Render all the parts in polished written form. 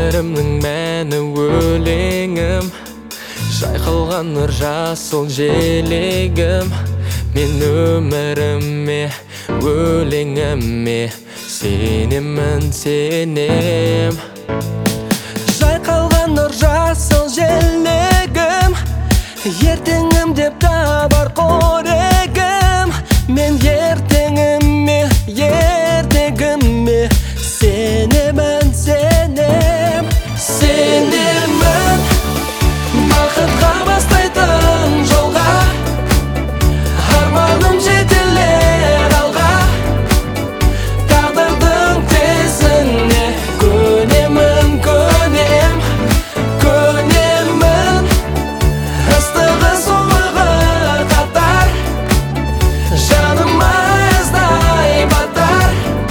өмірімнің мәні өлеңім, жайқалған нұр жасыл желегім. Мен өміріме, өлеңіме сенемін, сенем. Жайқалған нұр жасыл желегім, ертеңім деп табар қорегім. Мен ертеңіме, ертегіме сенемін, сенем. Сенемін бақытқа бастайтын жолға, арманым жетелер алға. Тағдырдың тезіне көнемін, көнем, көнемін. Ыстығы суығы қатар, жаныма іздай батар.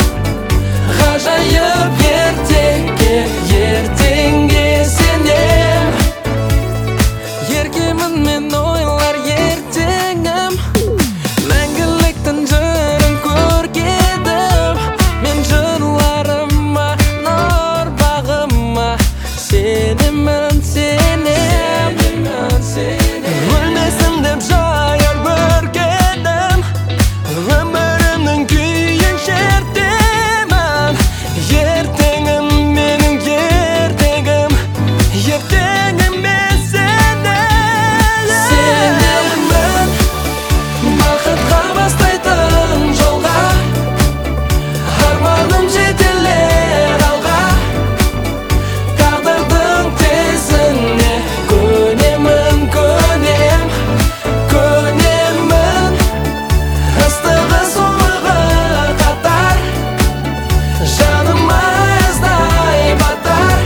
Ғажайып ертеңге, ертеңге сенем. Еркемін мен ойлар ертеңім, мәңгіліктің жырын көргедім. Мен жырларыма, нұр бағыма сенемін, сенем. Өлмесін деп жаяр бүркедім, өмірімнің күйін шертемін. Ертеңім менің ертегім, ертеңіме сенем. Сенемін бақытқа бастайтын жолға, арманым жетелер алға. Тағдырдың тезіне көнемін, көнем, көнемін. Ыстығы суығы қатар, жаныма іздай батар.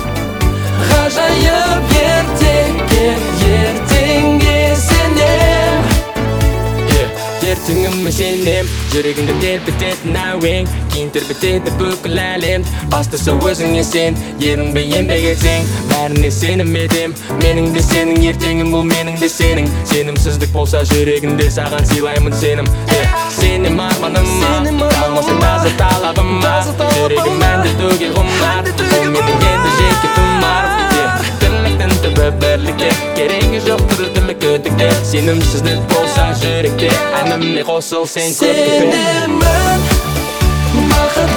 Ғажайып ертеңге, ертеңге сенем. Ертеңіме сенем, жүрегімді тербететін әуен, кейін тербетеді бүкіл әлем. Бастысы өзіңе сен, ерінбе еңбек етсең, бәріне сенім едім. Менің де сенің ертеңің, бұл менің де сенің. Сенімсіздік болса жүрегінде, саған сыйлаймын сенім. Сенем арманыма, қалмасын таза талабыма. Жүрегім мәнді түгел ғұмар, бұл менің енді жеке тұмар. Тірліктің түбі бірлікте, керегі жоқ тірлік өтікте. Сенімсіздік болса жүректе, әніме қосыл сен көптікпен. Сенемін бақыт